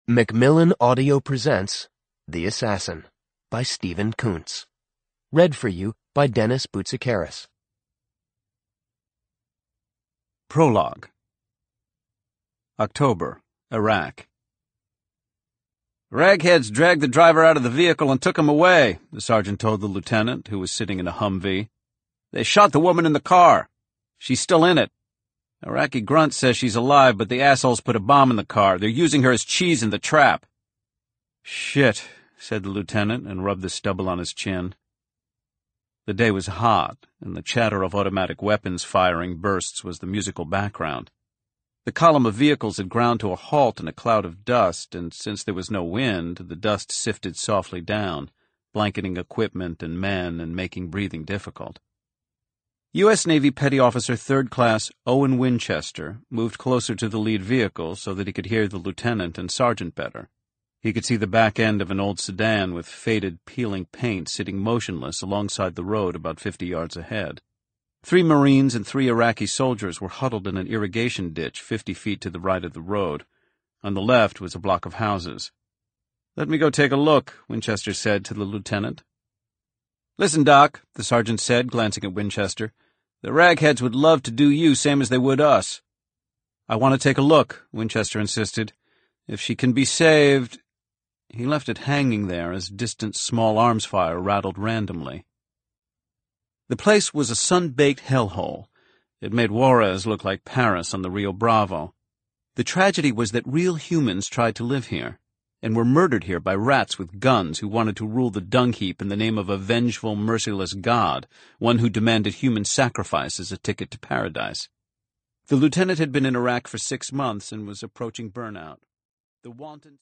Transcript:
Macmillan Audio presents The Assassin by Stephen Kuntz. Read for you by Dennis Boutsikaris. Prologue. October, Iraq. "Ragheads dragged the driver out of the vehicle and took him away," the sergeant told the lieutenant, who was sitting in a Humvee. "They shot the woman in the car. She's still in it. Iraqi grunt says she's alive, but the assholes put a bomb in the car. They're using her as cheese in the trap." "Shit," said the lieutenant and rubbed the stubble on his chin. The day was hot, and the chatter of automatic weapons firing bursts was the musical background. The column of vehicles had ground to a halt in a cloud of dust, and since there was no wind, the dust sifted softly down, blanketing equipment and men and making breathing difficult. U.S. Navy Petty Officer 3rd Class Owen Winchester moved closer to the lead vehicle so that he could hear the lieutenant and sergeant better. He could see the back end of an old sedan with faded, peeling paint sitting motionless alongside the road about 50 yards ahead. 3 Marines and 3 Iraqi soldiers were huddled in an irrigation ditch 50 feet to the right of the road. On the left was a block of houses. "Let me go take a look," Winchester said to the lieutenant. "Listen, Doc," the sergeant said, glancing at Winchester. "The ragheads would love to do you same as they would us." "I want to take a look," Winchester insisted. "If she can be saved—" He left it hanging there as distant small arms fire rattled randomly. The place was a sun-baked hellhole. It made Juarez look like Paris on the Rio Bravo. The tragedy was that real humans tried to live here, and were murdered here by rats with guns who wanted to rule the dung heap in the name of a vengeful, merciless god, one who demanded human sacrifice as a ticket to paradise. The lieutenant had been in Iraq for 6 months and was approaching burnout. The wanton